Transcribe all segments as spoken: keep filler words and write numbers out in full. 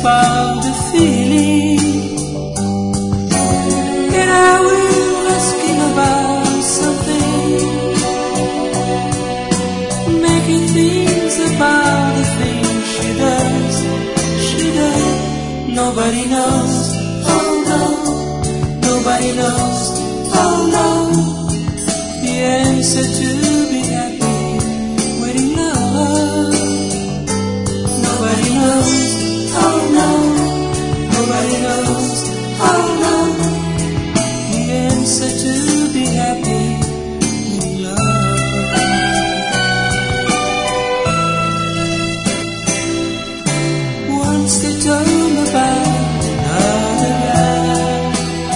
about the feeling, and I will ask him about something, making things about the things she does, she does. Nobody knows, oh no, nobody knows, oh no, the answer to be happy when in love. Nobody knows, oh no, nobody knows, oh no, the answer to be happy in love. Once they told me about another guy,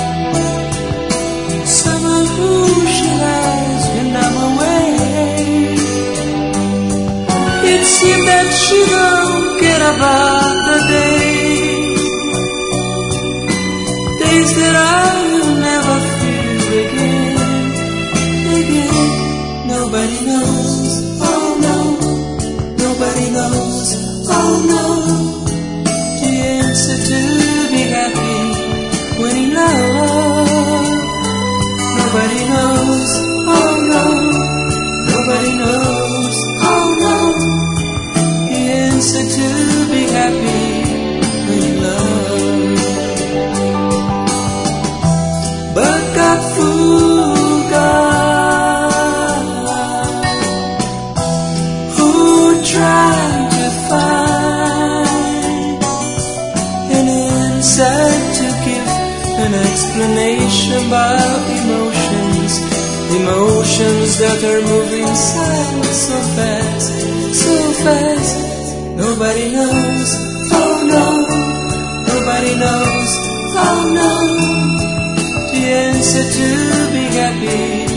someone who she has when I'm away. It seemed that she don't care about the days, days that I will never feel again, again. Nobody knows, oh no, nobody knows, oh no, the answer to be happy when in love. Nobody knows, oh no, nobody knows, oh no, the answer to be happy when in love. But God, fool God, who tried to find an answer to give an explanation about emotions, emotions that are moving silent so fast, so fast. Nobody knows, oh no, nobody knows, oh no, the answer to be happy